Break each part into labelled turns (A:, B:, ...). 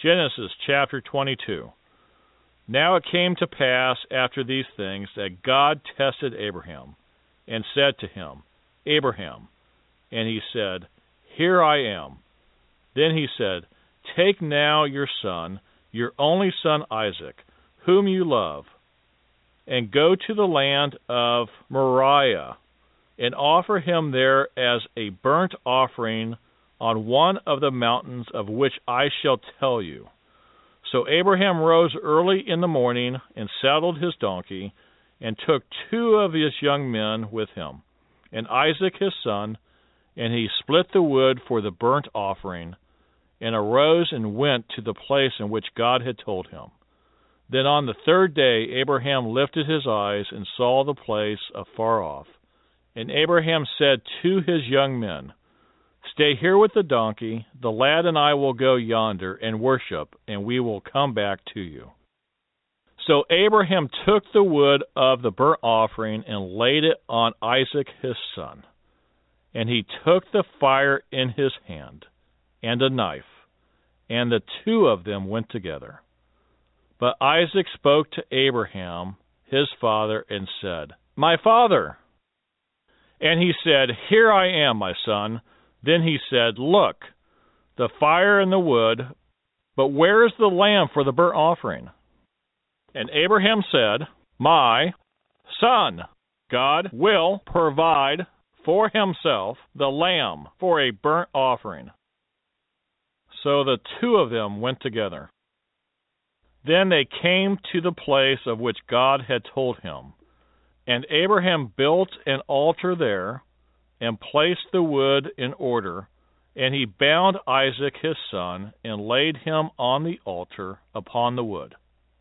A: Genesis chapter 22. Now it came to pass after these things that God tested Abraham, and said to him, Abraham. And he said, Here I am. Then he said, Take now your son, your only son Isaac, whom you love, and go to the land of Moriah, and offer him there as a burnt offering on one of the mountains of which I shall tell you. So Abraham rose early in the morning and saddled his donkey, and took 2 of his young men with him, and Isaac his son, and he split the wood for the burnt offering, and arose and went to the place in which God had told him. Then on the 3rd day Abraham lifted his eyes and saw the place afar off. And Abraham said to his young men, Stay here with the donkey, the lad and I will go yonder and worship, and we will come back to you. So Abraham took the wood of the burnt offering and laid it on Isaac his son. And he took the fire in his hand, and a knife, and the 2 of them went together. But Isaac spoke to Abraham his father and said, My father! And he said, Here I am, my son. Then he said, Look, the fire and the wood, but where is the lamb for the burnt offering? And Abraham said, My son, God will provide for himself the lamb for a burnt offering. So the 2 of them went together. Then they came to the place of which God had told him. And Abraham built an altar there, and placed the wood in order, and he bound Isaac his son, and laid him on the altar upon the wood.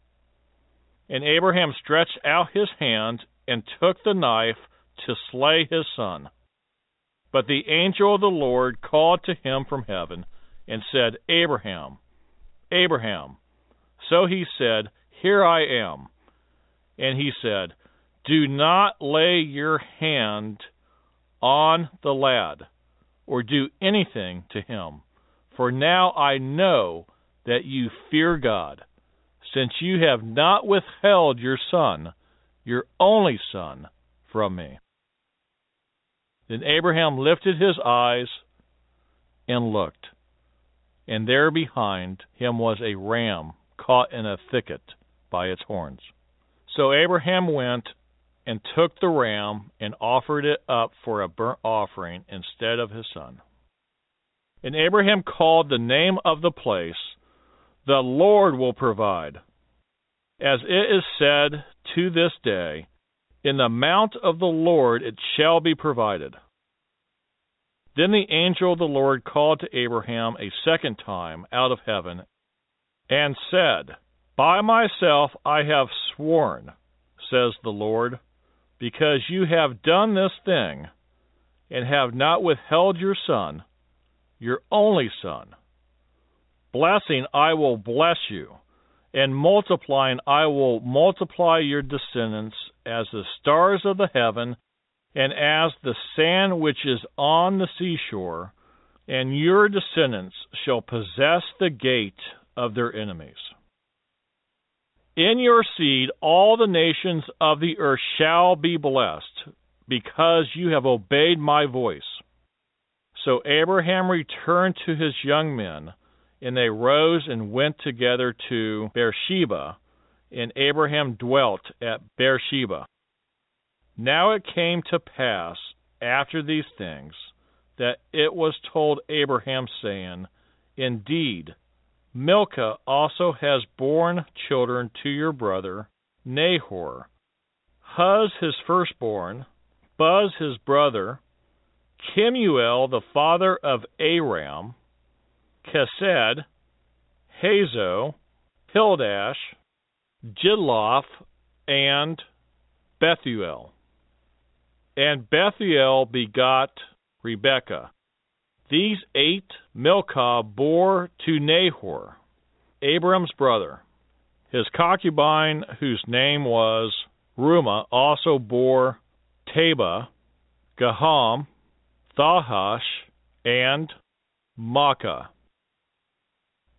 A: And Abraham stretched out his hand, and took the knife to slay his son. But the angel of the Lord called to him from heaven, and said, Abraham, Abraham. So he said, Here I am. And he said, Do not lay your hand on the lad, or do anything to him. For now I know that you fear God, since you have not withheld your son, your only son, from me. Then Abraham lifted his eyes and looked, and there behind him was a ram caught in a thicket by its horns. So Abraham went and took the ram and offered it up for a burnt offering instead of his son. And Abraham called the name of the place, The Lord will provide. As it is said to this day, In the mount of the Lord it shall be provided. Then the angel of the Lord called to Abraham a second time out of heaven, and said, By myself I have sworn, says the Lord, because you have done this thing, and have not withheld your son, your only son. Blessing I will bless you, and multiplying I will multiply your descendants as the stars of the heaven, and as the sand which is on the seashore, and your descendants shall possess the gate of their enemies. In your seed all the nations of the earth shall be blessed, because you have obeyed my voice. So Abraham returned to his young men, and they rose and went together to Beersheba, and Abraham dwelt at Beersheba. Now it came to pass after these things that it was told Abraham, saying, Indeed, Milcah also has borne children to your brother Nahor, Huz his firstborn, Buz his brother, Kemuel the father of Aram, Chesed, Hazo, Pildash, Jidlaph, and Bethuel. And Bethuel begot Rebekah. These 8 Milcah bore to Nahor, Abram's brother. His concubine, whose name was Reumah, also bore Tebah, Gaham, Thahash, and Maacah.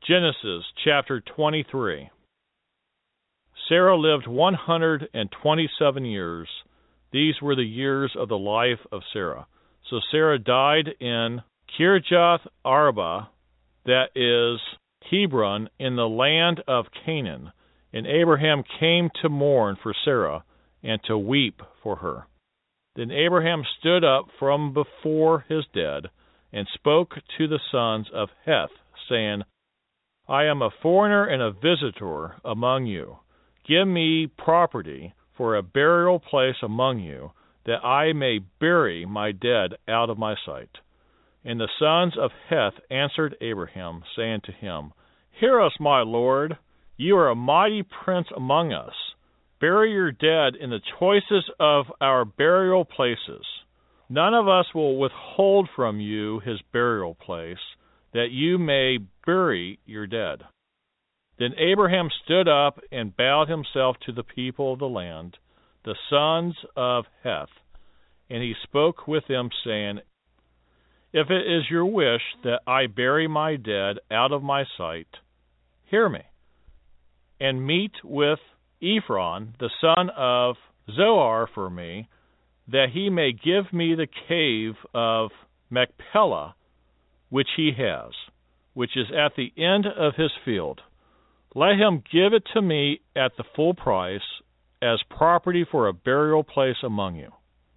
A: Genesis chapter 23. Sarah lived 127 years. These were the years of the life of Sarah. So Sarah died in Kirjath Arba, that is Hebron, in the land of Canaan. And Abraham came to mourn for Sarah and to weep for her. Then Abraham stood up from before his dead and spoke to the sons of Heth, saying, I am a foreigner and a visitor among you. Give me property for a burial place among you, that I may bury my dead out of my sight. And the sons of Heth answered Abraham, saying to him, Hear us, my lord. You are a mighty prince among us. Bury your dead in the choicest of our burial places. None of us will withhold from you his burial place, that you may bury your dead. Then Abraham stood up and bowed himself to the people of the land, the sons of Heth, and he spoke with them, saying, If it is your wish that I bury my dead out of my sight, hear me, and meet with Ephron, the son of Zohar, for me, that he may give me the cave of Machpelah, which he has, which is at the end of his field. Let him give it to me at the full price, as property for a burial place among you.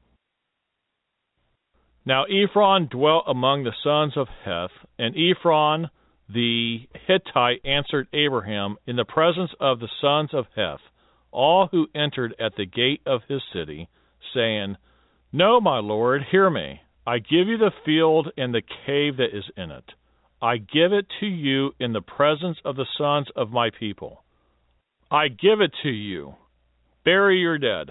A: Now Ephron dwelt among the sons of Heth, and Ephron the Hittite answered Abraham in the presence of the sons of Heth, all who entered at the gate of his city, saying, No, my lord, hear me. I give you the field and the cave that is in it. I give it to you in the presence of the sons of my people. I give it to you. Bury your dead.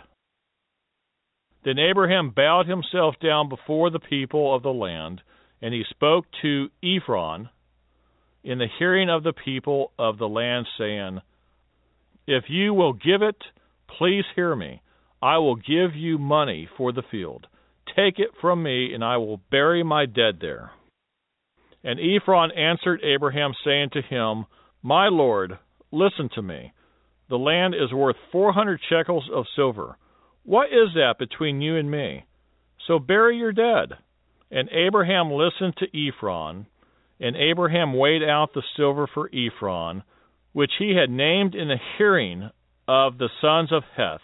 A: Then Abraham bowed himself down before the people of the land, and he spoke to Ephron in the hearing of the people of the land, saying, If you will give it, please hear me. I will give you money for the field. Take it from me, and I will bury my dead there. And Ephron answered Abraham, saying to him, My lord, listen to me. The land is worth 400 shekels of silver. What is that between you and me? So bury your dead. And Abraham listened to Ephron, and Abraham weighed out the silver for Ephron, which he had named in the hearing of the sons of Heth,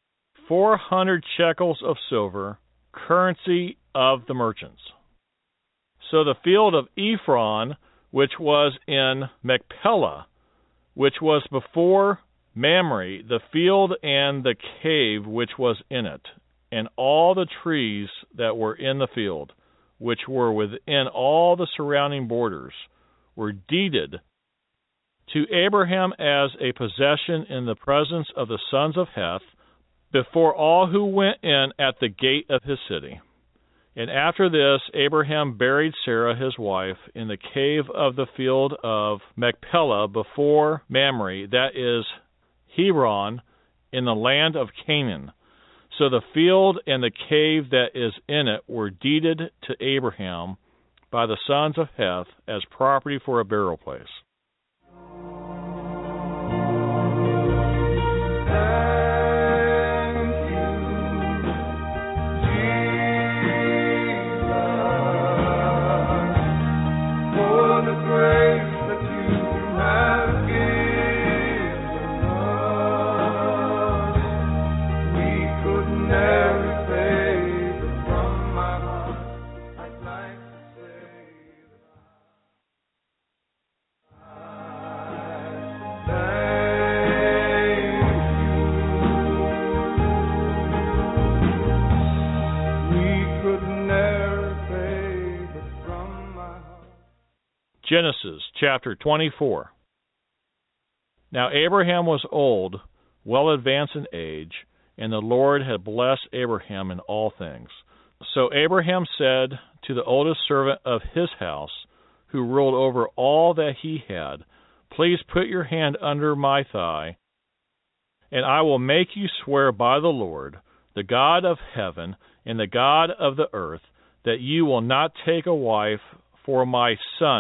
A: 400 shekels of silver, currency of the merchants. So the field of Ephron, which was in Machpelah, which was before Mamre, the field and the cave which was in it, and all the trees that were in the field, which were within all the surrounding borders, were deeded to Abraham as a possession in the presence of the sons of Heth, before all who went in at the gate of his city. And after this, Abraham buried Sarah his wife in the cave of the field of Machpelah before Mamre, that is Hebron, in the land of Canaan. So the field and the cave that is in it were deeded to Abraham by the sons of Heth as property for a burial place. Genesis chapter 24. Now Abraham was old, well advanced in age, and the Lord had blessed Abraham in all things. So Abraham said to the oldest servant of his house, who ruled over all that he had, Please put your hand under my thigh, and I will make you swear by the Lord, the God of heaven and the God of the earth, that you will not take a wife for my son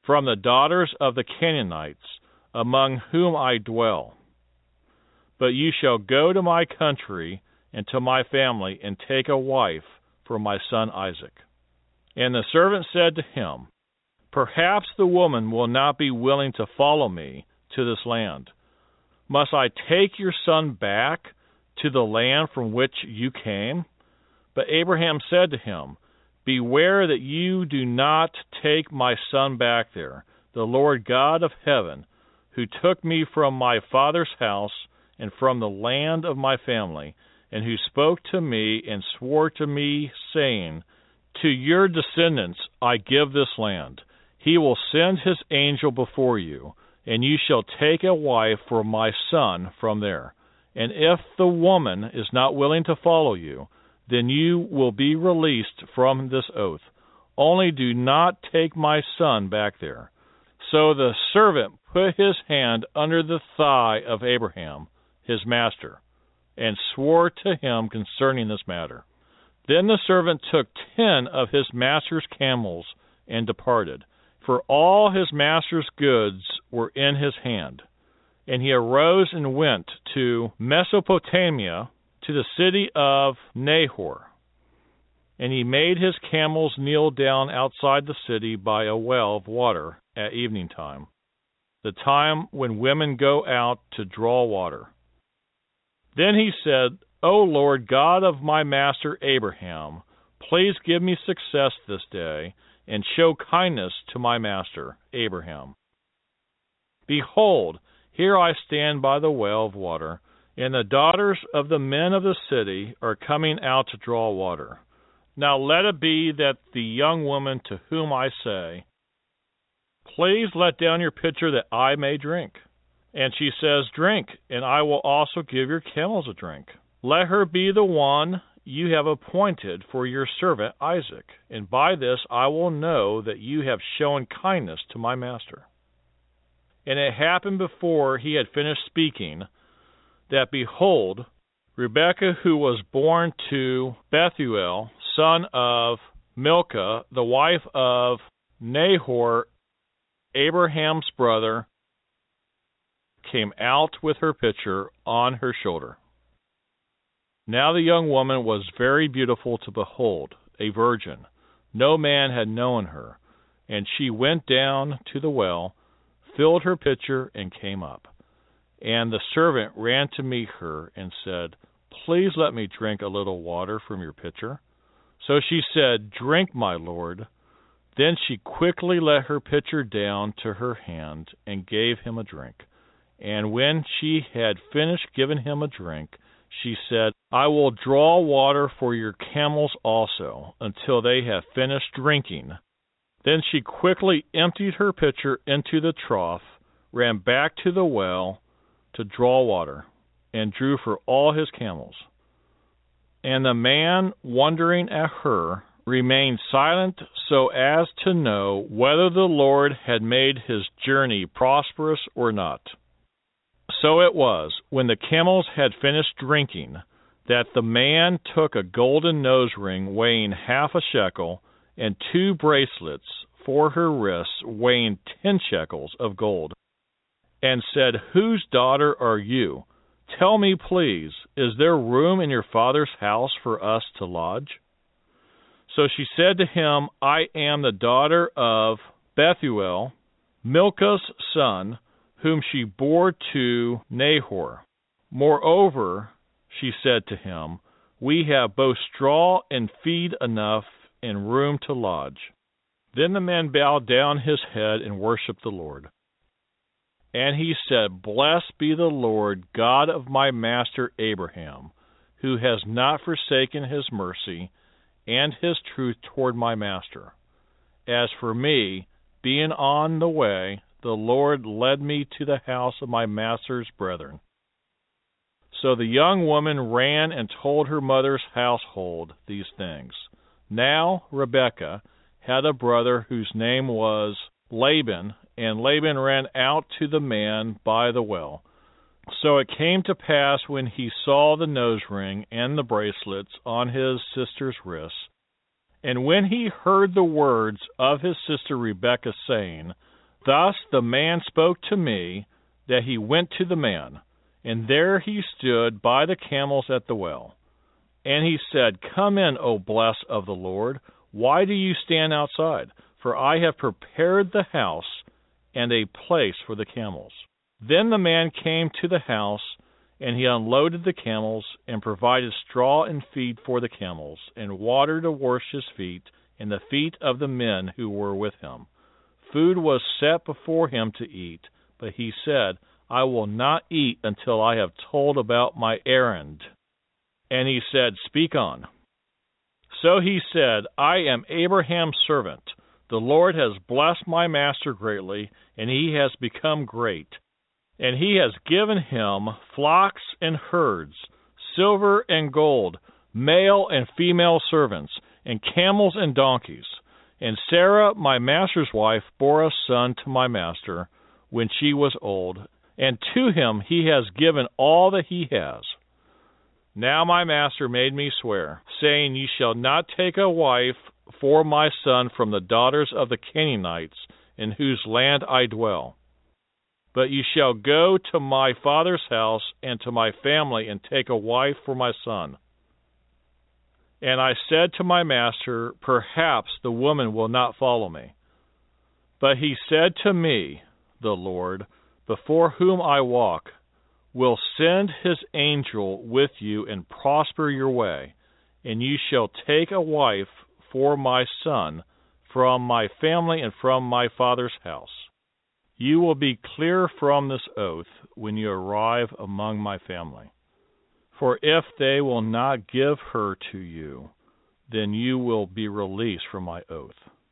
A: from the daughters of the Canaanites, among whom I dwell. But you shall go to my country and to my family, and take a wife for my son Isaac. And the servant said to him, Perhaps the woman will not be willing to follow me to this land. Must I take your son back to the land from which you came? But Abraham said to him, Beware that you do not take my son back there. The Lord God of heaven, who took me from my father's house and from the land of my family, and who spoke to me and swore to me, saying, To your descendants I give this land. He will send his angel before you, and you shall take a wife for my son from there. And if the woman is not willing to follow you, then you will be released from this oath. Only do not take my son back there. So the servant put his hand under the thigh of Abraham, his master, and swore to him concerning this matter. Then the servant took 10 of his master's camels and departed, for all his master's goods were in his hand. And he arose and went to Mesopotamia, to the city of Nahor. And he made his camels kneel down outside the city by a well of water at evening time, the time when women go out to draw water. Then he said, O Lord God of my master Abraham, please give me success this day, and show kindness to my master Abraham. Behold, here I stand by the well of water, and the daughters of the men of the city are coming out to draw water. Now let it be that the young woman to whom I say, Please let down your pitcher that I may drink. And she says, Drink, and I will also give your camels a drink. Let her be the one you have appointed for your servant Isaac, and by this I will know that you have shown kindness to my master. And it happened before he had finished speaking, that behold, Rebekah, who was born to Bethuel, son of Milcah, the wife of Nahor, Abraham's brother, came out with her pitcher on her shoulder. Now the young woman was very beautiful to behold, a virgin. No man had known her. And she went down to the well, filled her pitcher, and came up. And the servant ran to meet her and said, Please let me drink a little water from your pitcher. So she said, Drink, my lord. Then she quickly let her pitcher down to her hand and gave him a drink. And when she had finished giving him a drink, she said, I will draw water for your camels also, until they have finished drinking. Then she quickly emptied her pitcher into the trough, ran back to the well to draw water, and drew for all his camels. And the man, wondering at her, remained silent so as to know whether the Lord had made his journey prosperous or not. So it was, when the camels had finished drinking, that the man took a golden nose ring weighing 1/2 shekel, and 2 bracelets for her wrists weighing 10 shekels of gold, and said, Whose daughter are you? Tell me, please, is there room in your father's house for us to lodge? So she said to him, I am the daughter of Bethuel, Milcah's son, whom she bore to Nahor. Moreover, she said to him, We have both straw and feed enough and room to lodge. Then the man bowed down his head and worshipped the Lord. And he said, Blessed be the Lord, God of my master Abraham, who has not forsaken his mercy and his truth toward my master. As for me, being on the way, the Lord led me to the house of my master's brethren. So the young woman ran and told her mother's household these things. Now Rebekah had a brother whose name was Laban, and Laban ran out to the man by the well. So it came to pass when he saw the nose ring and the bracelets on his sister's wrists, and when he heard the words of his sister Rebekah saying, Thus the man spoke to me that he went to the man, and there he stood by the camels at the well. And he said, Come in, O blessed of the Lord. Why do you stand outside? For I have prepared the house and a place for the camels. Then the man came to the house, and he unloaded the camels, and provided straw and feed for the camels, and water to wash his feet, and the feet of the men who were with him. Food was set before him to eat, but he said, I will not eat until I have told about my errand. And he said, Speak on. So he said, I am Abraham's servant. The Lord has blessed my master greatly, and he has become great. And he has given him flocks and herds, silver and gold, male and female servants, and camels and donkeys. And Sarah, my master's wife, bore a son to my master when she was old, and to him he has given all that he has. Now my master made me swear, saying, Ye shall not take a wife for my son from the daughters of the Canaanites, in whose land I dwell. But ye shall go to my father's house and to my family, and take a wife for my son. And I said to my master, Perhaps the woman will not follow me. But he said to me, the Lord, before whom I walk, will send his angel with you and prosper your way, and you shall take a wife for my son from my family and from my father's house. You will be clear from this oath when you arrive among my family. For if they will not give her to you, then you will be released from my oath.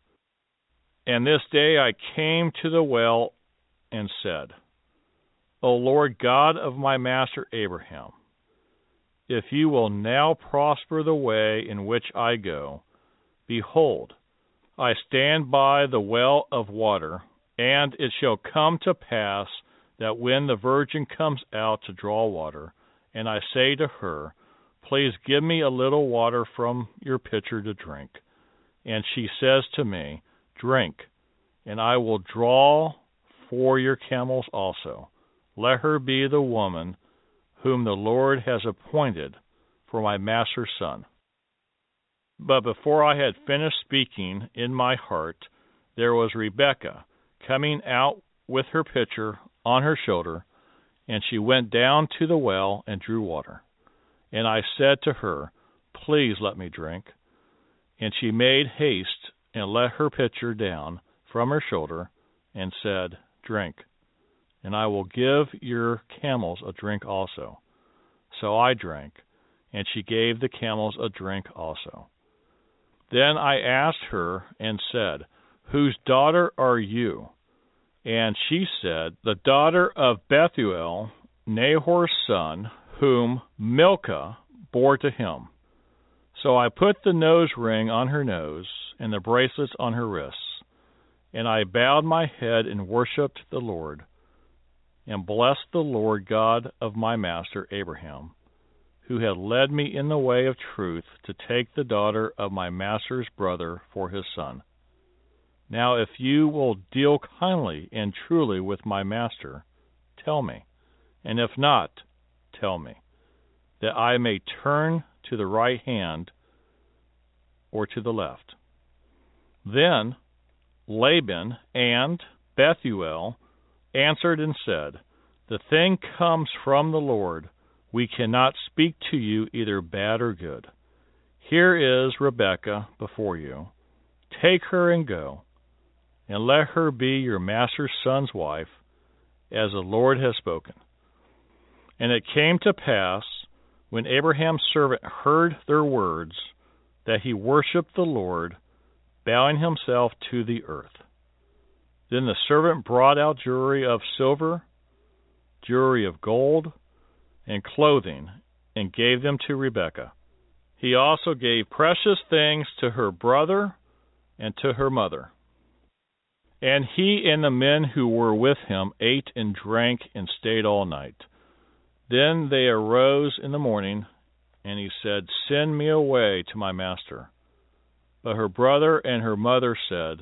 A: And this day I came to the well and said, O Lord God of my master Abraham, if you will now prosper the way in which I go, behold, I stand by the well of water, and it shall come to pass that when the virgin comes out to draw water, and I say to her, Please give me a little water from your pitcher to drink, and she says to me, Drink, and I will draw for your camels also. Let her be the woman whom the Lord has appointed for my master's son. But before I had finished speaking in my heart, there was Rebekah coming out with her pitcher on her shoulder, and she went down to the well and drew water. And I said to her, Please let me drink. And she made haste and let her pitcher down from her shoulder, and said, Drink, and I will give your camels a drink also. So I drank, and she gave the camels a drink also. Then I asked her and said, Whose daughter are you? And she said, The daughter of Bethuel, Nahor's son, whom Milcah bore to him. So I put the nose ring on her nose, and the bracelets on her wrists. And I bowed my head and worshipped the Lord, and blessed the Lord God of my master Abraham, who had led me in the way of truth to take the daughter of my master's brother for his son. Now if you will deal kindly and truly with my master, tell me, and if not, tell me, that I may turn to the right hand or to the left. Then Laban and Bethuel answered and said, The thing comes from the Lord. We cannot speak to you either bad or good. Here is Rebekah before you. Take her and go, and let her be your master's son's wife, as the Lord has spoken. And it came to pass, when Abraham's servant heard their words, that he worshipped the Lord, bowing himself to the earth. Then the servant brought out jewelry of silver, jewelry of gold, and clothing, and gave them to Rebekah. He also gave precious things to her brother and to her mother. And he and the men who were with him ate and drank and stayed all night. Then they arose in the morning, and he said, Send me away to my master. But her brother and her mother said,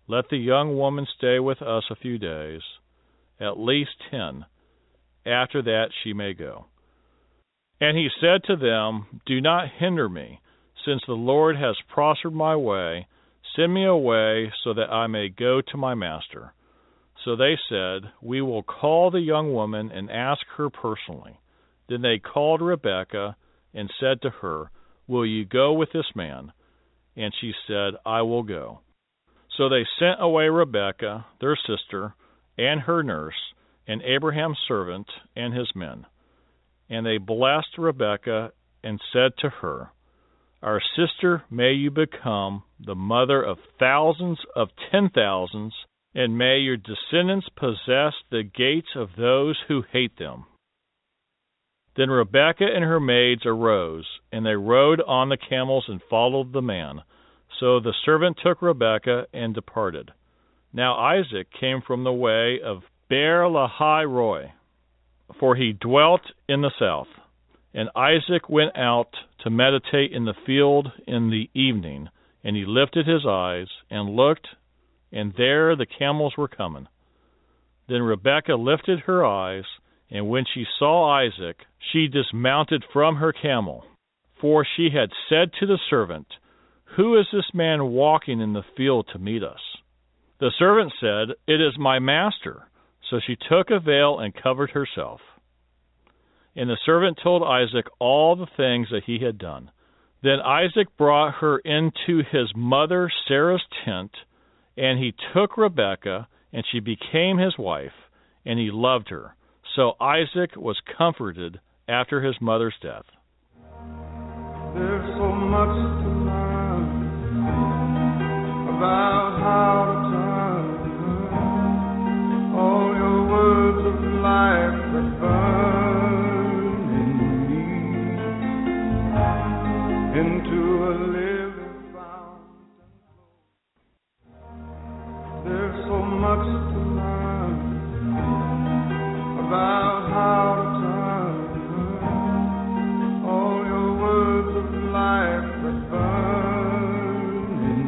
A: let the young woman stay with us a few days, at least 10. After that she may go. And he said to them, Do not hinder me, since the Lord has prospered my way. Send me away so that I may go to my master. So they said, We will call the young woman and ask her personally. Then they called Rebekah and said to her, Will you go with this man? And she said, I will go. So they sent away Rebekah, their sister, and her nurse, and Abraham's servant and his men. And they blessed Rebekah and said to her, Our sister, may you become the mother of thousands of 10,000s, and may your descendants possess the gates of those who hate them. Then Rebekah and her maids arose, and they rode on the camels and followed the man. So the servant took Rebekah and departed. Now Isaac came from the way of Beer-lahai-roi, for he dwelt in the south. And Isaac went out to meditate in the field in the evening, and he lifted his eyes and looked, and there the camels were coming. Then Rebekah lifted her eyes, and when she saw Isaac, she dismounted from her camel. For she had said to the servant, Who is this man walking in the field to meet us? The servant said, It is my master. So she took a veil and covered herself. And the servant told Isaac all the things that he had done. Then Isaac brought her into his mother Sarah's tent, and he took Rebekah, and she became his wife, and he loved her. So Isaac was comforted after his mother's death.
B: There's so much to learn about how to turn all your words of life that burn in me into a living fountain. There's so much to learn about how to turn all your words of life that burn in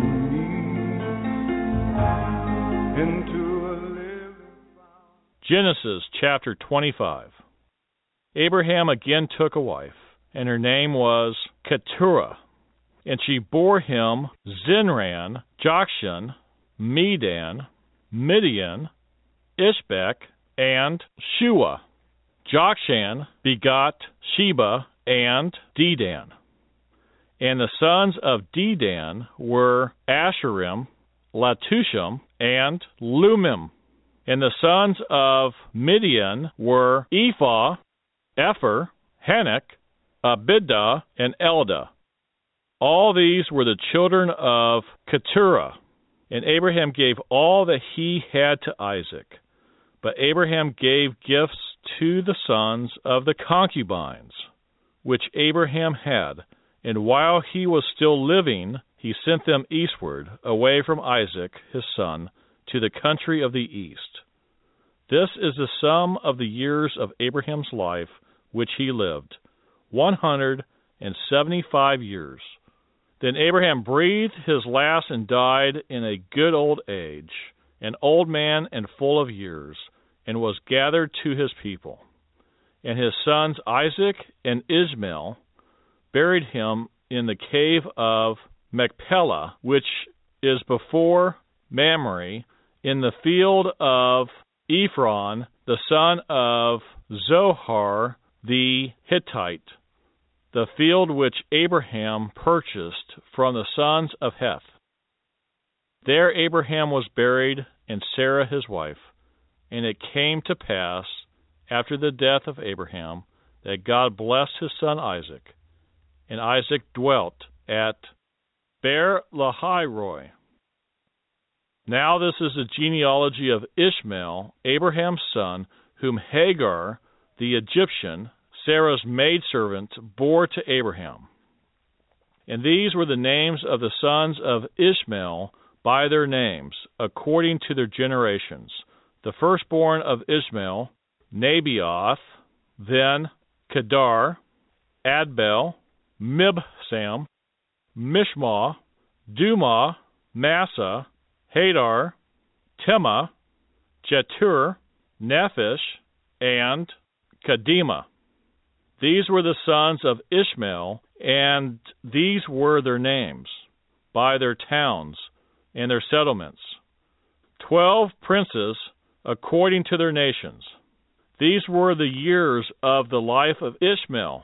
B: me into a living fountain.
A: Genesis chapter 25. Abraham again took a wife, and her name was Keturah, and she bore him Zinran, Jokshan, Medan, Midian, Ishbak, and Shua. Jokshan begot Sheba and Dedan. And the sons of Dedan were Asherim, Latushim, and Lumim. And the sons of Midian were Ephah, Epher, Hanok, Abidah, and Eldah. All these were the children of Keturah. And Abraham gave all that he had to Isaac. But Abraham gave gifts to the sons of the concubines, which Abraham had, and while he was still living, he sent them eastward, away from Isaac, his son, to the country of the east. This is the sum of the years of Abraham's life which he lived, 175 years. Then Abraham breathed his last and died in a good old age, an old man and full of years, and was gathered to his people. And his sons Isaac and Ishmael buried him in the cave of Machpelah, which is before Mamre, in the field of Ephron, the son of Zohar the Hittite, the field which Abraham purchased from the sons of Heth. There Abraham was buried, and Sarah his wife. And it came to pass, after the death of Abraham, that God blessed his son Isaac. And Isaac dwelt at Beer-lahai-roi. Now this is the genealogy of Ishmael, Abraham's son, whom Hagar, the Egyptian, Sarah's maidservant, bore to Abraham. And these were the names of the sons of Ishmael by their names, according to their generations. The firstborn of Ishmael, Nebaioth, then Kedar, Adbel, Mibsam, Mishma, Dumah, Massa, Hadar, Tema, Jetur, Nephish, and Kedemah. These were the sons of Ishmael, and these were their names, by their towns and their settlements. 12 princes according to their nations. These were the years of the life of Ishmael,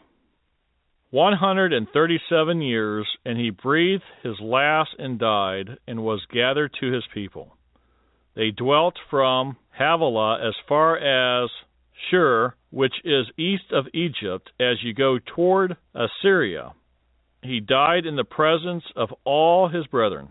A: 137 years, and he breathed his last and died, and was gathered to his people. They dwelt from Havilah as far as Shur, which is east of Egypt, as you go toward Assyria. He died in the presence of all his brethren.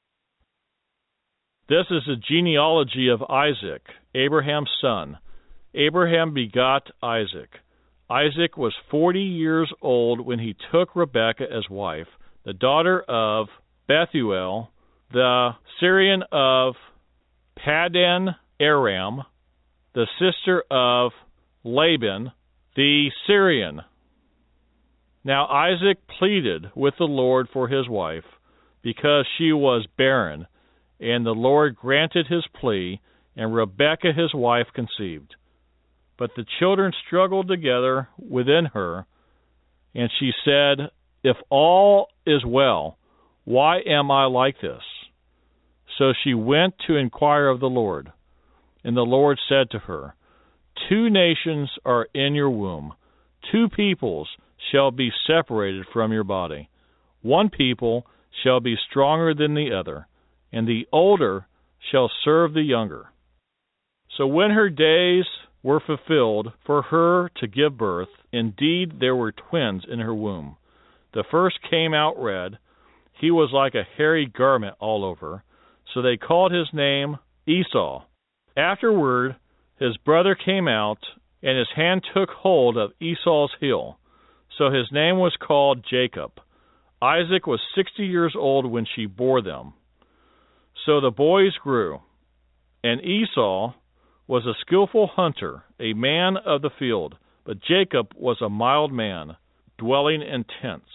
A: This is the genealogy of Isaac, Abraham's son. Abraham begot Isaac. Isaac was 40 years old when he took Rebekah as wife, the daughter of Bethuel, the Syrian of Paddan Aram, the sister of Laban, the Syrian. Now Isaac pleaded with the Lord for his wife, because she was barren, and the Lord granted his plea, and Rebekah his wife conceived. But the children struggled together within her, and she said, If all is well, why am I like this? So she went to inquire of the Lord. And the Lord said to her, 2 nations are in your womb, 2 peoples shall be separated from your body. 1 people shall be stronger than the other, and the older shall serve the younger. So when her days were fulfilled for her to give birth, indeed there were twins in her womb. The first came out red. He was like a hairy garment all over, so they called his name Esau. Afterward his brother came out, and his hand took hold of Esau's heel. So his name was called Jacob. Isaac was 60 years old when she bore them. So the boys grew, and Esau was a skillful hunter, a man of the field, but Jacob was a mild man, dwelling in tents.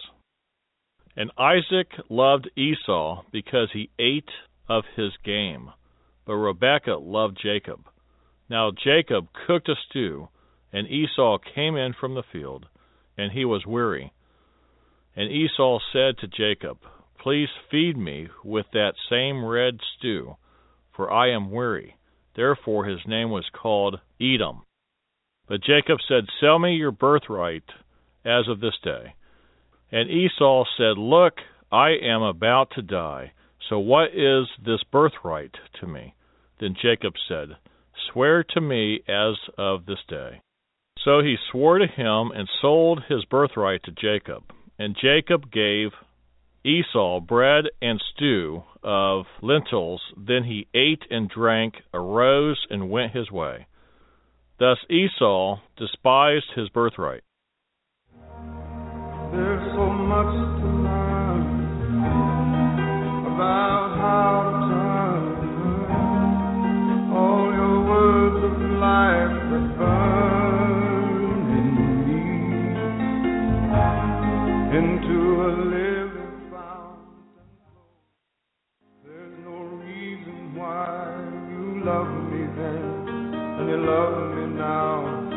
A: And Isaac loved Esau because he ate of his game, but Rebekah loved Jacob. Now Jacob cooked a stew, and Esau came in from the field, and he was weary. And Esau said to Jacob, Please feed me with that same red stew, for I am weary. Therefore his name was called Edom. But Jacob said, Sell me your birthright as of this day. And Esau said, Look, I am about to die, so what is this birthright to me? Then Jacob said, Swear to me as of this day. So he swore to him and sold his birthright to Jacob. And Jacob gave Esau bread and stew of lentils. Then he ate and drank, arose, and went his way. Thus Esau despised his birthright.
B: There's so much to learn about how to turn all your words of life that burn in me into a living fountain. There's no reason why you love me then and you love me now.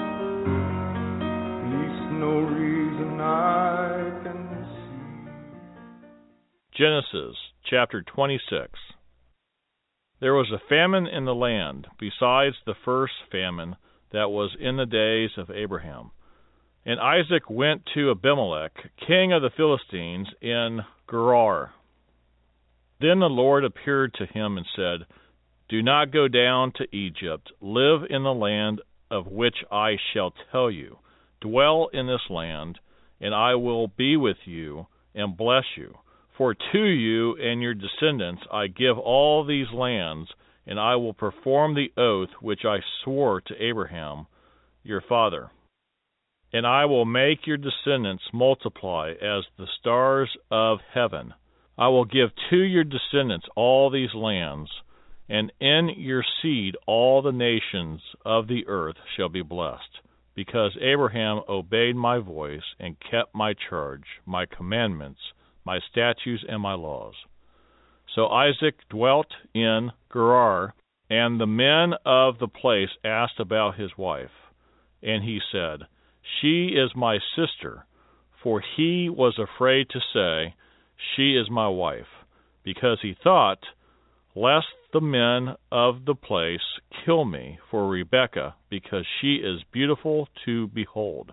B: At least no reason I can see.
A: Genesis chapter 26. There was a famine in the land, besides the first famine that was in the days of Abraham. And Isaac went to Abimelech, king of the Philistines, in Gerar. Then the Lord appeared to him and said, Do not go down to Egypt. Live in the land of which I shall tell you. Dwell in this land, and I will be with you and bless you. For to you and your descendants I give all these lands, and I will perform the oath which I swore to Abraham, your father. And I will make your descendants multiply as the stars of heaven. I will give to your descendants all these lands, and in your seed all the nations of the earth shall be blessed, because Abraham obeyed my voice and kept my charge, my commandments, my statutes, and my laws. So Isaac dwelt in Gerar, and the men of the place asked about his wife. And he said, She is my sister, for he was afraid to say, She is my wife, because he thought, lest the men of the place kill me for Rebekah, because she is beautiful to behold.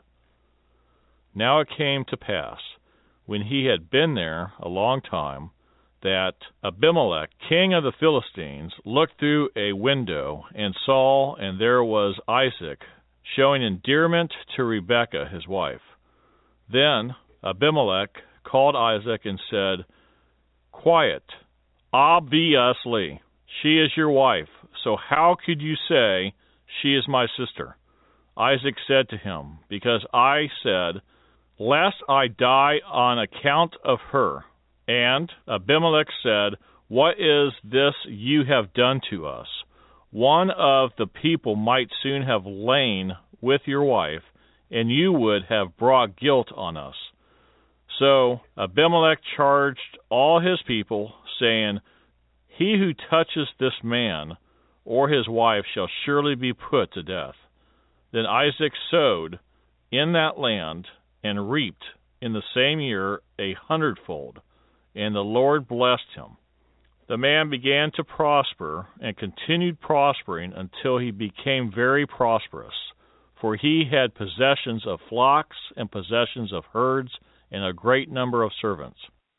A: Now it came to pass, when he had been there a long time, that Abimelech, king of the Philistines, looked through a window and saw, and there was Isaac, showing endearment to Rebekah his wife. Then Abimelech called Isaac and said, Quiet, obviously, she is your wife, so how could you say, She is my sister? Isaac said to him, Because I said, Lest I die on account of her. And Abimelech said, What is this you have done to us? One of the people might soon have lain with your wife, and you would have brought guilt on us. So Abimelech charged all his people, saying, He who touches this man or his wife shall surely be put to death. Then Isaac sowed in that land and reaped in the same year 100-fold, and the Lord blessed him. The man began to prosper and continued prospering until he became very prosperous, for he had possessions of flocks and possessions of herds and a great number of servants.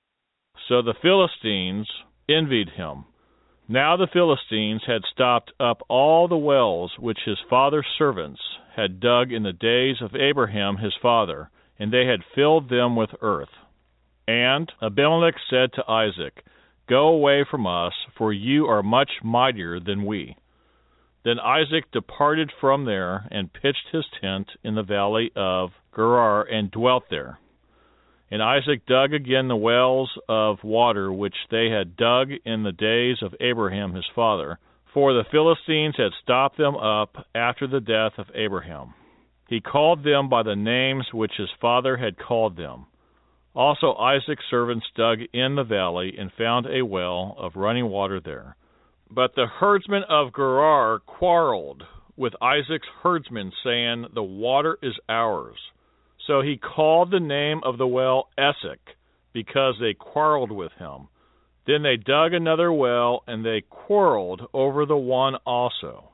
A: So the Philistines envied him. Now the Philistines had stopped up all the wells which his father's servants had dug in the days of Abraham his father, and they had filled them with earth. And Abimelech said to Isaac, Go away from us, for you are much mightier than we. Then Isaac departed from there and pitched his tent in the valley of Gerar and dwelt there. And Isaac dug again the wells of water which they had dug in the days of Abraham his father, for the Philistines had stopped them up after the death of Abraham. He called them by the names which his father had called them. Also Isaac's servants dug in the valley and found a well of running water there. But the herdsmen of Gerar quarreled with Isaac's herdsmen, saying, The water is ours. So he called the name of the well Esek, because they quarreled with him. Then they dug another well, and they quarreled over the one also.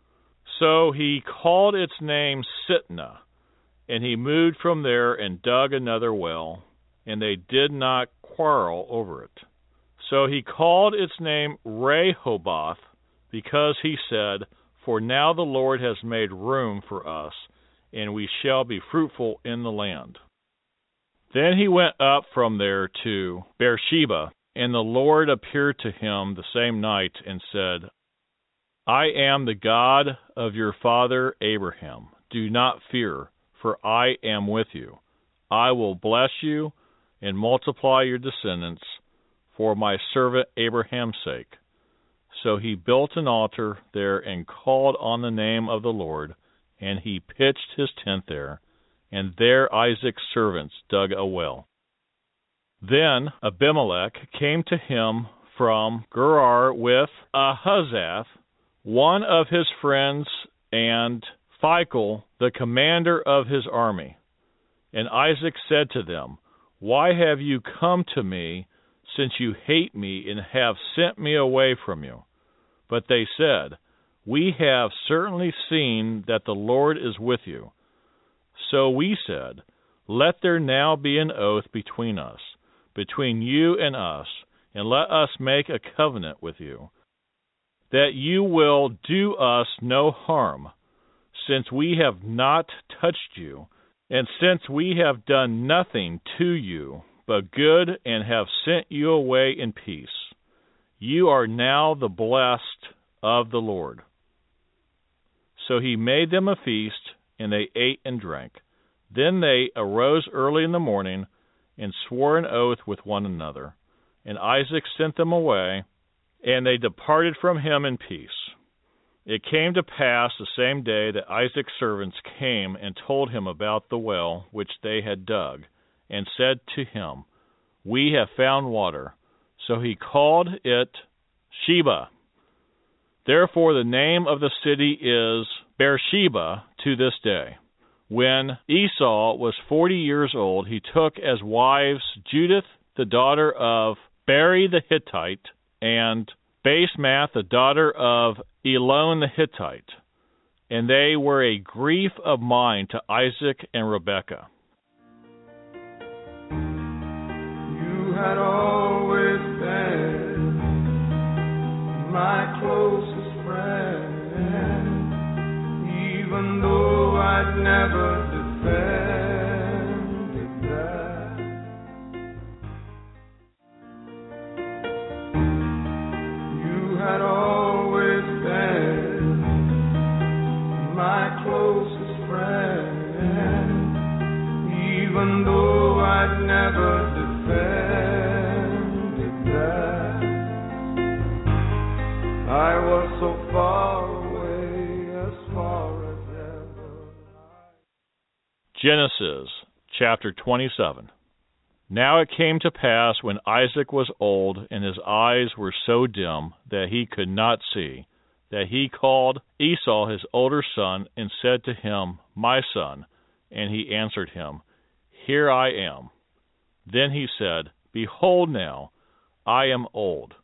A: So he called its name Sitnah, and he moved from there and dug another well, and they did not quarrel over it. So he called its name Rehoboth, because he said, For now the Lord has made room for us, and we shall be fruitful in the land. Then he went up from there to Beersheba, and the Lord appeared to him the same night and said, I am the God of your father Abraham. Do not fear, for I am with you. I will bless you and multiply your descendants for my servant Abraham's sake. So he built an altar there and called on the name of the Lord, and he pitched his tent there, and there Isaac's servants dug a well. Then Abimelech came to him from Gerar with Ahuzzath, one of his friends, and Phicol, the commander of his army. And Isaac said to them, Why have you come to me, since you hate me and have sent me away from you? But they said, We have certainly seen that the Lord is with you. So we said, Let there now be an oath between us, between you and us, and let us make a covenant with you, that you will do us no harm, since we have not touched you, and since we have done nothing to you but good, and have sent you away in peace. You are now the blessed of the Lord. So he made them a feast, and they ate and drank. Then they arose early in the morning, and swore an oath with one another. And Isaac sent them away, and they departed from him in peace. It came to pass the same day that Isaac's servants came and told him about the well which they had dug, and said to him, We have found water. So he called it Sheba. Therefore the name of the city is Beersheba to this day. When Esau was 40 years old, he took as wives Judith, the daughter of Beri the Hittite, and Basemath, the daughter of Elon the Hittite. And they were a grief of mind to Isaac and Rebekah.
B: You had always been my closest friend, even though I'd never defended that. You had always been my closest friend, even though I'd never defended that. I was so far away, as far as ever.
A: Genesis chapter 27. Now it came to pass when Isaac was old and his eyes were so dim that he could not see, that he called Esau his older son and said to him, My son. And he answered him, Here I am. Then he said, Behold now, I am old.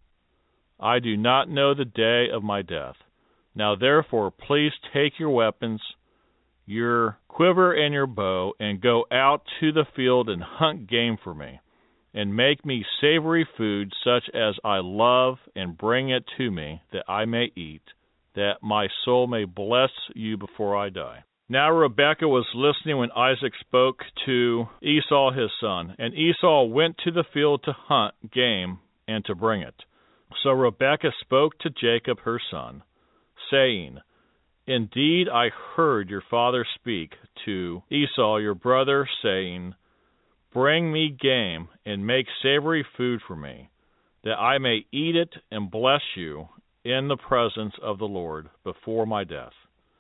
A: I do not know the day of my death. Now therefore please take your weapons, your quiver and your bow, and go out to the field and hunt game for me, and make me savory food such as I love, and bring it to me, that I may eat, that my soul may bless you before I die. Now Rebekah was listening when Isaac spoke to Esau his son, and Esau went to the field to hunt game and to bring it. So Rebekah spoke to Jacob her son, saying, Indeed I heard your father speak to Esau your brother, saying, Bring me game and make savory food for me, that I may eat it and bless you in the presence of the Lord before my death.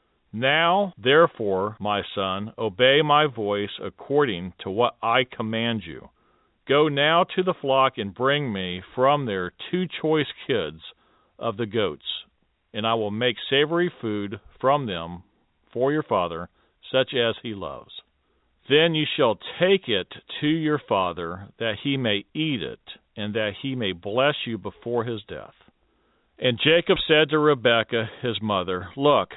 A: Now, therefore, my son, obey my voice according to what I command you. Go now to the flock and bring me from there 2 choice kids of the goats, and I will make savory food from them for your father, such as he loves. Then you shall take it to your father, that he may eat it, and that he may bless you before his death. And Jacob said to Rebekah his mother, Look,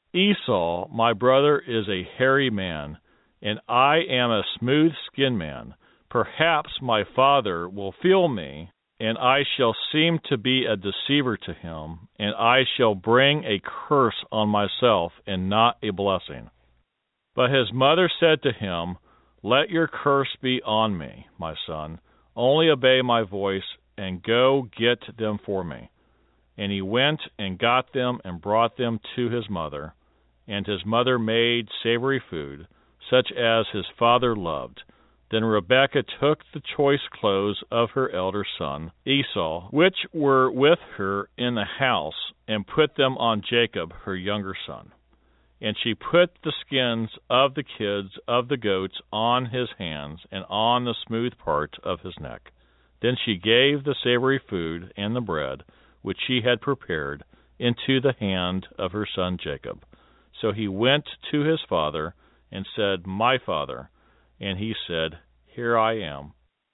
A: Esau, my brother, is a hairy man, and I am a smooth-skinned man. Perhaps my father will feel me, and I shall seem to be a deceiver to him, and I shall bring a curse on myself and not a blessing. But his mother said to him, Let your curse be on me, my son. Only obey my voice, and go get them for me. And he went and got them and brought them to his mother. And his mother made savory food, such as his father loved. Then Rebekah took the choice clothes of her elder son, Esau, which were with her in the house, and put them on Jacob, her younger son. And she put the skins of the kids of the goats on his hands and on the smooth part of his neck. Then she gave the savory food and the bread, which she had prepared, into the hand of her son Jacob. So he went to his father and said, My father. And he said, Here I am.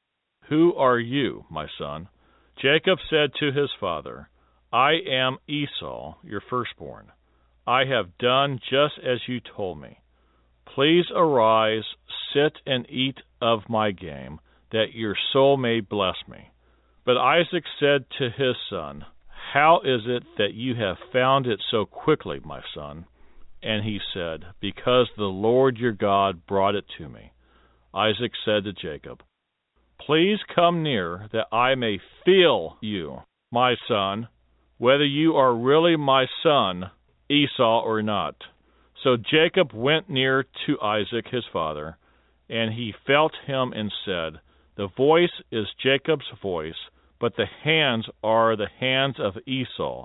A: Who are you, my son? Jacob said to his father, I am Esau, your firstborn. I have done just as you told me. Please arise, sit and eat of my game, that your soul may bless me. But Isaac said to his son, How is it that you have found it so quickly, my son? And he said, Because the Lord your God brought it to me. Isaac said to Jacob, Please come near, that I may feel you, my son, whether you are really my son, Esau, or not. So Jacob went near to Isaac his father, and he felt him and said, The voice is Jacob's voice, but the hands are the hands of Esau.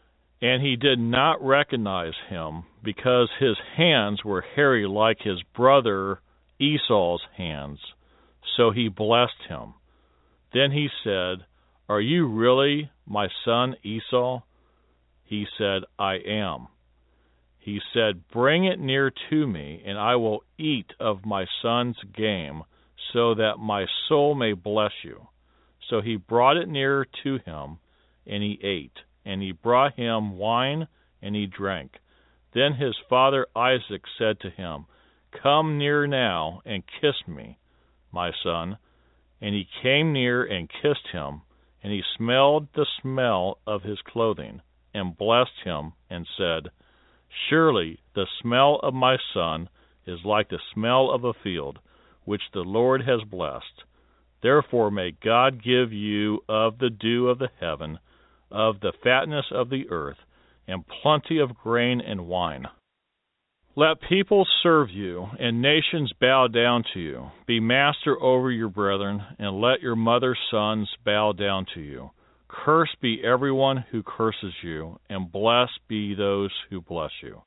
A: And he did not recognize him, because his hands were hairy like his brother Esau's hands. So he blessed him. Then he said, "Are you really my son Esau?" He said, "I am." He said, "Bring it near to me, and I will eat of my son's game, so that my soul may bless you." So he brought it near to him, and he ate. And he brought him wine, and he drank. Then his father Isaac said to him, "Come near now, and kiss me, my son." And he came near and kissed him, and he smelled the smell of his clothing, and blessed him, and said, "Surely the smell of my son is like the smell of a field, which the Lord has blessed. Therefore may God give you of the dew of the heaven, of the fatness of the earth, and plenty of grain and wine. Let peoples serve you, and nations bow down to you. Be master over your brethren, and let your mother's sons bow down to you. Cursed be everyone who curses you, and blessed be those who bless you."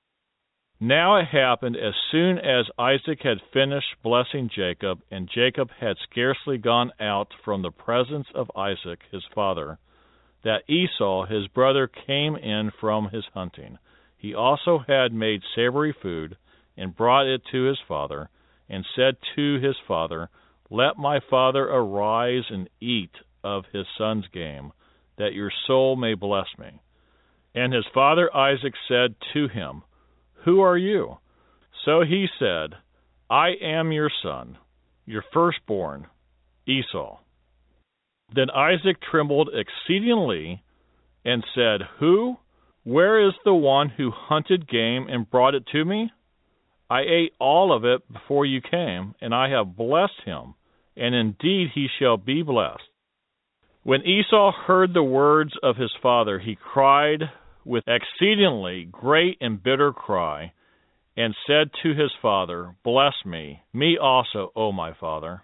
A: Now it happened, as soon as Isaac had finished blessing Jacob, and Jacob had scarcely gone out from the presence of Isaac his father, that Esau his brother came in from his hunting. He also had made savory food, and brought it to his father, and said to his father, "Let my father arise and eat of his son's game, that your soul may bless me." And his father Isaac said to him, "Who are you?" So he said, "I am your son, your firstborn, Esau." Then Isaac trembled exceedingly and said, "Who? Where is the one who hunted game and brought it to me? I ate all of it before you came, and I have blessed him, and indeed he shall be blessed." When Esau heard the words of his father, he cried with exceedingly great and bitter cry, and said to his father, "Bless me, me also, O my father."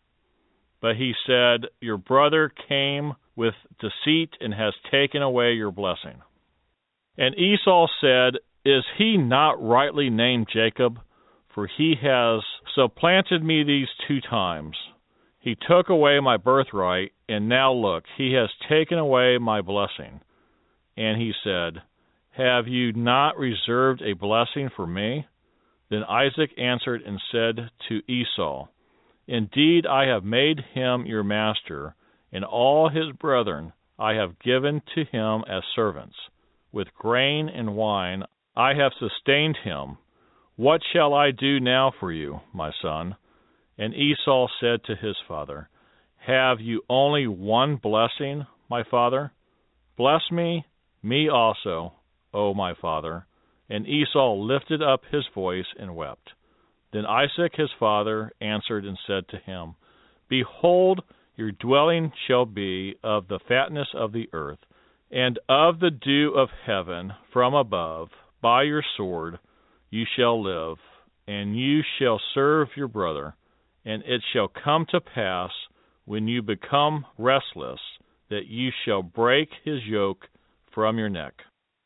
A: But he said, "Your brother came with deceit and has taken away your blessing." And Esau said, "Is he not rightly named Jacob? For he has supplanted me these 2 times. He took away my birthright, and now look, he has taken away my blessing." And he said, "Have you not reserved a blessing for me?" Then Isaac answered and said to Esau, "Indeed, I have made him your master, and all his brethren I have given to him as servants. With grain and wine I have sustained him. What shall I do now for you, my son?" And Esau said to his father, "Have you only one blessing, my father? Bless me, me also, O my father." And Esau lifted up his voice and wept. Then Isaac his father answered and said to him, "Behold, your dwelling shall be of the fatness of the earth, and of the dew of heaven from above. By your sword you shall live, and you shall serve your brother. And it shall come to pass, when you become restless, that you shall break his yoke from your neck."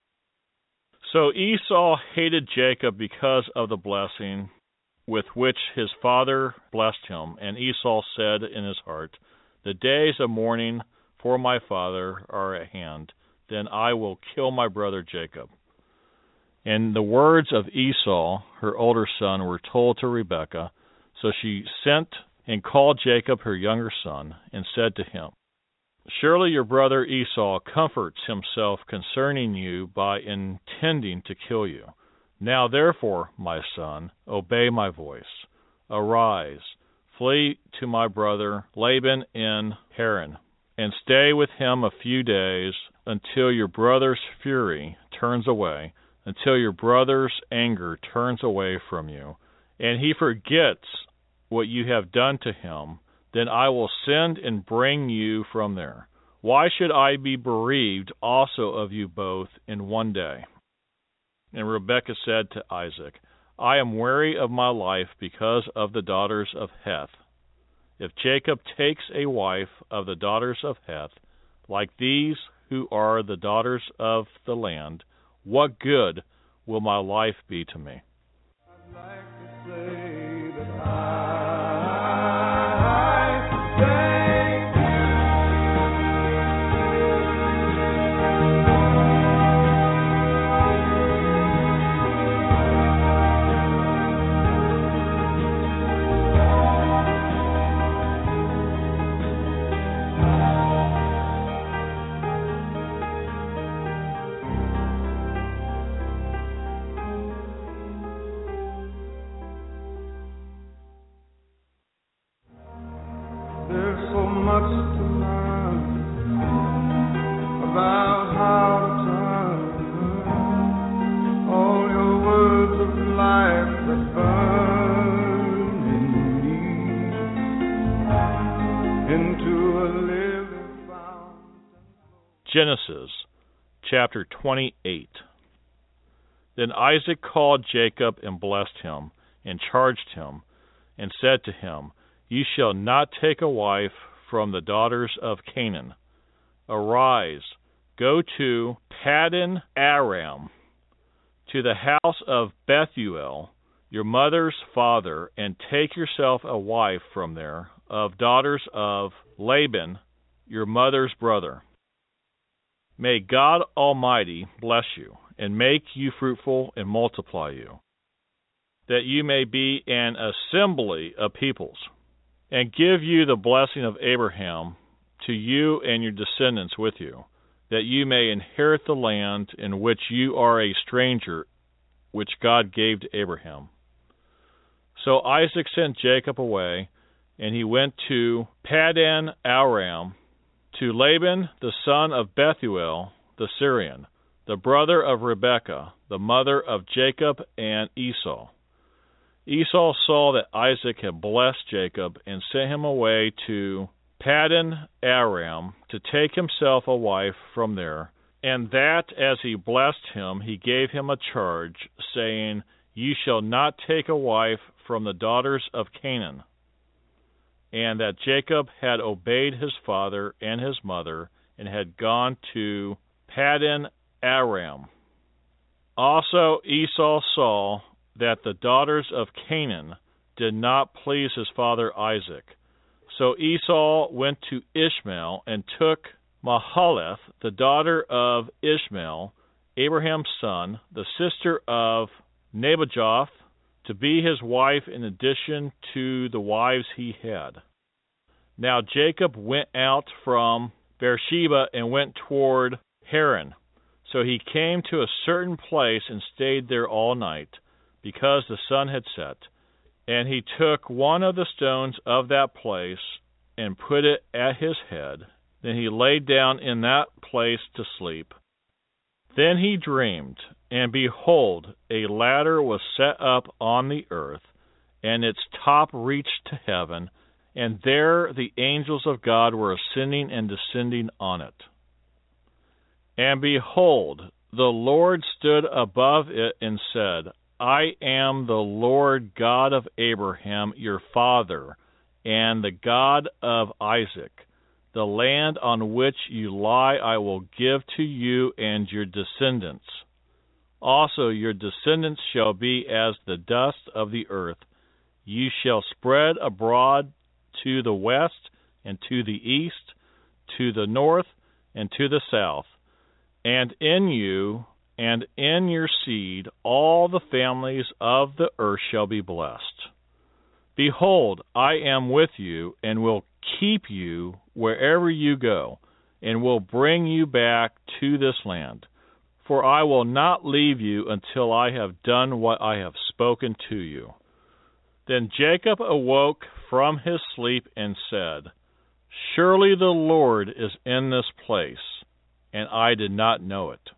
A: So Esau hated Jacob because of the blessing with which his father blessed him. And Esau said in his heart, "The days of mourning for my father are at hand. Then I will kill my brother Jacob." And the words of Esau, her older son, were told to Rebekah. So she sent and called Jacob her younger son, and said to him, "Surely your brother Esau comforts himself concerning you by intending to kill you. Now therefore, my son, obey my voice. Arise, flee to my brother Laban in Haran, and stay with him a few days, until your brother's fury turns away, until your brother's anger turns away from you, and he forgets what you have done to him. Then I will send and bring you from there. Why should I be bereaved also of you both in one day?" And Rebekah said to Isaac, "I am weary of my life because of the daughters of Heth. If Jacob takes a wife of the daughters of Heth, like these who are the daughters of the land, what good will my life be to me?"
B: I'd like to say that I thank you. much to learn about how to turn all your words of life that burn in me into a living fountain.
A: Genesis chapter 28. Then Isaac called Jacob and blessed him, and charged him, and said to him, You shall not take a wife from the daughters of Canaan. Arise, go to Paddan Aram, to the house of Bethuel, your mother's father, and take yourself a wife from there, of daughters of Laban, your mother's brother. May God Almighty bless you, and make you fruitful, and multiply you, that you may be an assembly of peoples, and give you the blessing of Abraham to you and your descendants with you, that you may inherit the land in which you are a stranger, which God gave to Abraham. So Isaac sent Jacob away, and he went to Paddan Aram, to Laban the son of Bethuel the Syrian, the brother of Rebekah, the mother of Jacob and Esau. Esau saw that Isaac had blessed Jacob, and sent him away to Paddan Aram to take himself a wife from there, and that as he blessed him, he gave him a charge, saying, You shall not take a wife from the daughters of Canaan. And that Jacob had obeyed his father and his mother, and had gone to Paddan Aram. Also Esau saw that the daughters of Canaan did not please his father Isaac. So Esau went to Ishmael, and took Mahalath, the daughter of Ishmael, Abraham's son, the sister of Nebajoth, to be his wife in addition to the wives he had. Now Jacob went out from Beersheba and went toward Haran. So he came to a certain place and stayed there all night, because the sun had set. And he took one of the stones of that place and put it at his head. Then he lay down in that place to sleep. Then he dreamed, and behold, a ladder was set up on the earth, and its top reached to heaven, and there the angels of God were ascending and descending on it. And behold, the Lord stood above it and said, I am the Lord God of Abraham your father, and the God of Isaac. The land on which you lie I will give to you and your descendants. Also your descendants shall be as the dust of the earth. You shall spread abroad to the west and to the east, to the north and to the south. And in you and in your seed all the families of the earth shall be blessed. Behold, I am with you, and will keep you wherever you go, and will bring you back to this land. For I will not leave you until I have done what I have spoken to you. Then Jacob awoke from his sleep and said, Surely the Lord is in this place, and I did not know it.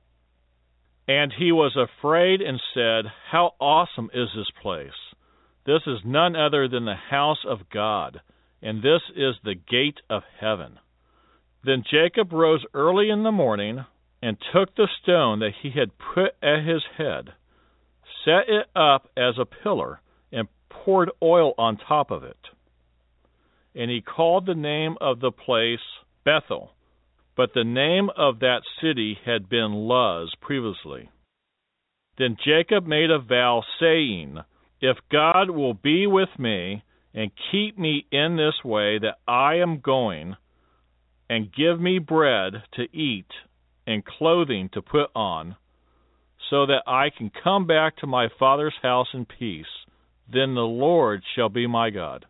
A: And he was afraid and said, How awesome is this place! This is none other than the house of God, and this is the gate of heaven. Then Jacob rose early in the morning, and took the stone that he had put at his head, set it up as a pillar, and poured oil on top of it. And he called the name of the place Bethel, but the name of that city had been Luz previously. Then Jacob made a vow, saying, If God will be with me, and keep me in this way that I am going, and give me bread to eat, and clothing to put on, so that I can come back to my father's house in peace, then the Lord shall be my God.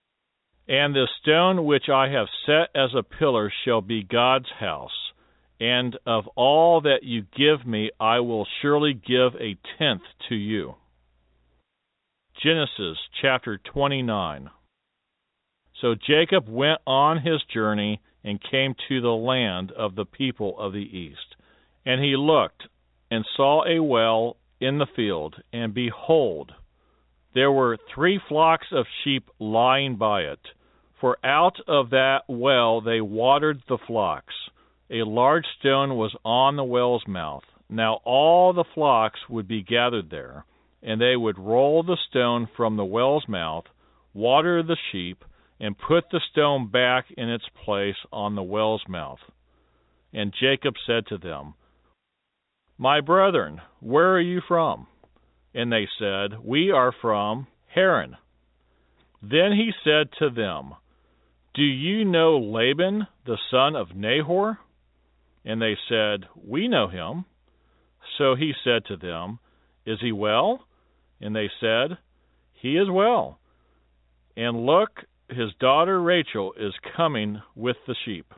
A: And the stone which I have set as a pillar shall be God's house, and of all that you give me I will surely give 1/10 to you. Genesis chapter 29. So Jacob went on his journey and came to the land of the people of the east. And he looked and saw a well in the field, and behold, there were 3 flocks of sheep lying by it. For out of that well they watered the flocks. A large stone was on the well's mouth. Now all the flocks would be gathered there, and they would roll the stone from the well's mouth, water the sheep, and put the stone back in its place on the well's mouth. And Jacob said to them, My brethren, where are you from? And they said, We are from Haran. Then he said to them, Do you know Laban, the son of Nahor? And they said, We know him. So he said to them, Is he well? And they said, He is well. And look, his daughter Rachel is coming with the sheep.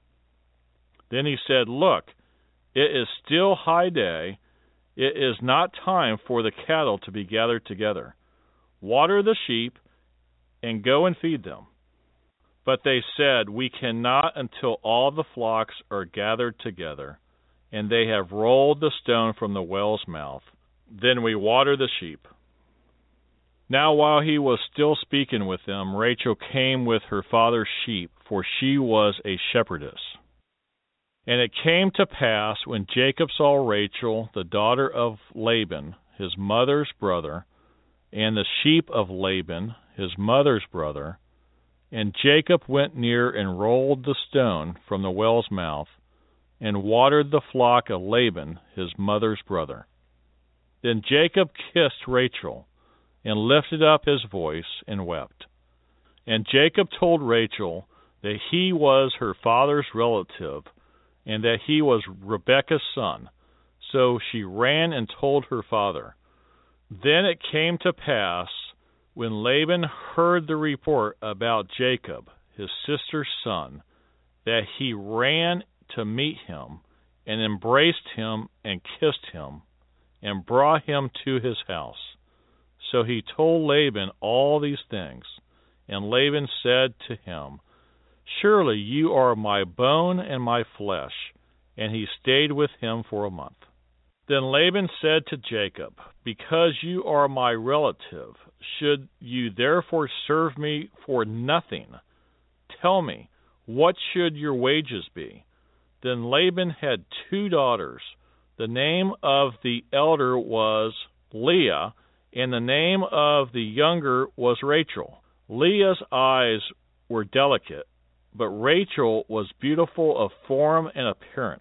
A: Then he said, Look, it is still high day. It is not time for the cattle to be gathered together. Water the sheep and go and feed them. But they said, We cannot until all the flocks are gathered together, and they have rolled the stone from the well's mouth. Then we water the sheep. Now while he was still speaking with them, Rachel came with her father's sheep, for she was a shepherdess. And it came to pass, when Jacob saw Rachel, the daughter of Laban, his mother's brother, and the sheep of Laban, his mother's brother, and Jacob went near and rolled the stone from the well's mouth, and watered the flock of Laban, his mother's brother. Then Jacob kissed Rachel, and lifted up his voice, and wept. And Jacob told Rachel that he was her father's relative, and that he was Rebekah's son. So she ran and told her father. Then it came to pass, when Laban heard the report about Jacob, his sister's son, that he ran to meet him, and embraced him, and kissed him, and brought him to his house. So he told Laban all these things. And Laban said to him, Surely you are my bone and my flesh. And he stayed with him for a month. Then Laban said to Jacob, Because you are my relative, should you therefore serve me for nothing? Tell me, what should your wages be? Then Laban had 2 daughters. The name of the elder was Leah, and the name of the younger was Rachel. Leah's eyes were delicate, but Rachel was beautiful of form and appearance.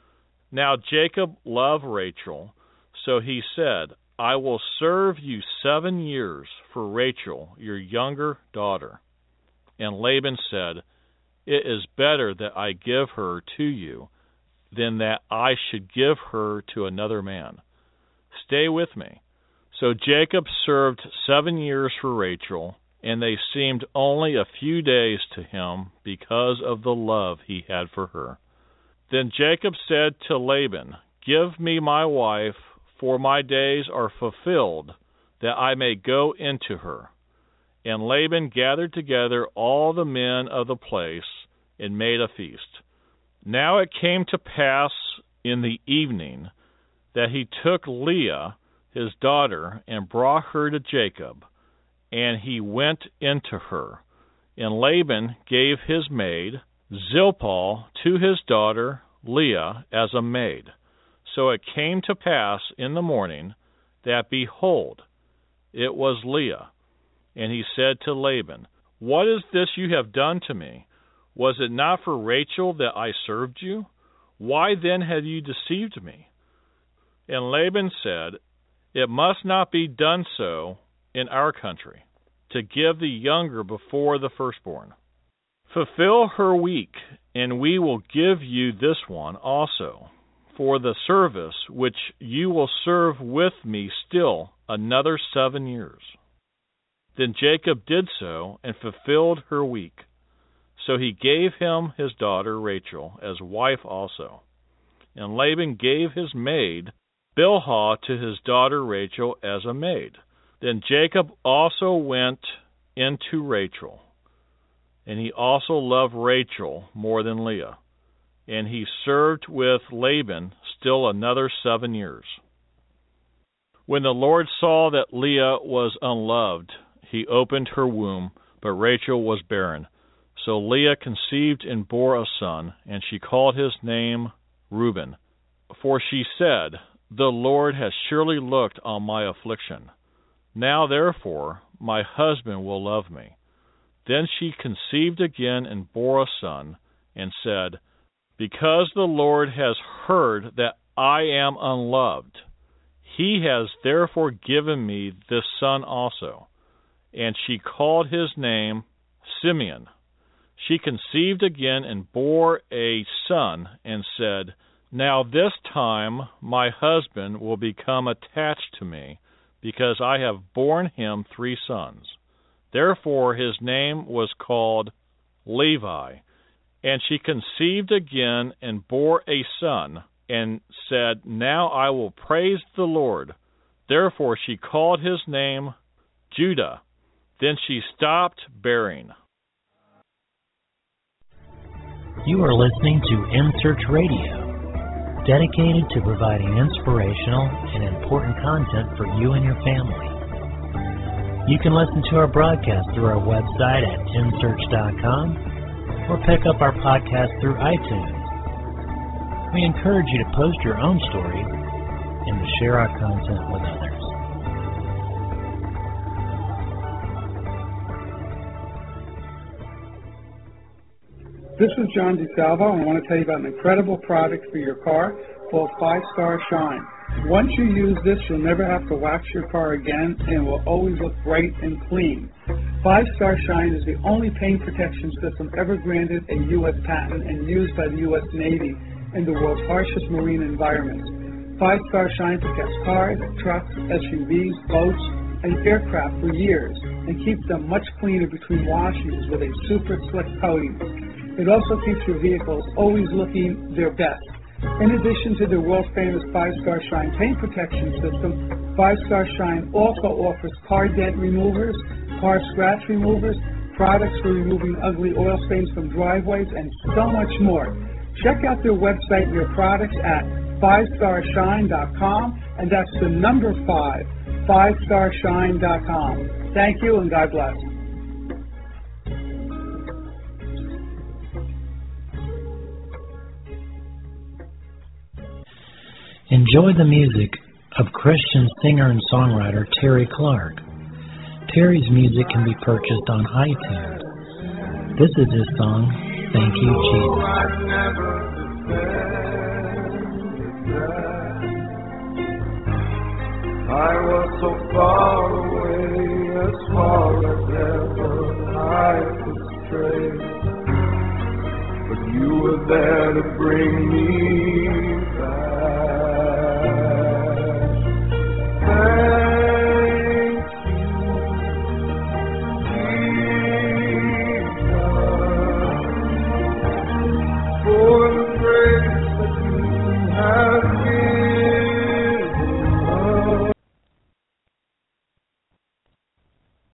A: Now Jacob loved Rachel, so he said, I will serve you 7 years for Rachel, your younger daughter. And Laban said, It is better that I give her to you than that I should give her to another man. Stay with me. So Jacob served 7 years for Rachel, and they seemed only a few days to him because of the love he had for her. Then Jacob said to Laban, Give me my wife, for my days are fulfilled, that I may go into her. And Laban gathered together all the men of the place, and made a feast. Now it came to pass in the evening that he took Leah, his daughter, and brought her to Jacob, and he went into her. And Laban gave his maid, Zilpah, to his daughter Leah as a maid. So it came to pass in the morning that, behold, it was Leah. And he said to Laban, What is this you have done to me? Was it not for Rachel that I served you? Why then have you deceived me? And Laban said, It must not be done so in our country, to give the younger before the firstborn. Fulfill her week, and we will give you this one also, for the service which you will serve with me still another 7 years. Then Jacob did so, and fulfilled her week. So he gave him his daughter Rachel as wife also. And Laban gave his maid Bilhah to his daughter Rachel as a maid. Then Jacob also went into Rachel. and he also loved Rachel more than Leah. And he served with Laban still another 7 years. When the Lord saw that Leah was unloved, he opened her womb, but Rachel was barren. So Leah conceived and bore a son, and she called his name Reuben. For she said, "The Lord has surely looked on my affliction. Now therefore my husband will love me." Then she conceived again and bore a son, and said, "Because the Lord has heard that I am unloved, he has therefore given me this son also." And she called his name Simeon. She conceived again and bore a son, and said, "Now this time my husband will become attached to me, because I have borne him 3 sons. Therefore his name was called Levi. And she conceived again and bore a son, and said, "Now I will praise the Lord." Therefore she called his name Judah. Then she stopped bearing.
C: You are listening to M-Search Radio, dedicated to providing inspirational and important content for you and your family. You can listen to our broadcast through our website at msearch.com or pick up our podcast through iTunes. We encourage you to post your own stories and to share our content with others.
D: This is John DeSalvo, and I want to tell you about an incredible product for your car called 5-Star Shine. Once you use this, you'll never have to wax your car again, and it will always look bright and clean. 5-Star Shine is the only paint protection system ever granted a U.S. patent and used by the U.S. Navy in the world's harshest marine environments. 5-Star Shine protects cars, trucks, SUVs, boats, and aircraft for years and keeps them much cleaner between washings with a super slick coating. It also keeps your vehicles always looking their best. In addition to the world-famous 5-Star Shine paint protection system, 5-Star Shine also offers car dent removers, car scratch removers, products for removing ugly oil stains from driveways, and so much more. Check out their website and their products at 5starshine.com, and that's the number 5, 5starshine.com. Thank you, and God bless.
C: Enjoy the music of Christian singer and songwriter Terry Clark. Terry's music can be purchased on iTunes. This is his song, "Thank You, Jesus."
B: I was so far away, as far as ever I could stray, but you were there to bring me back.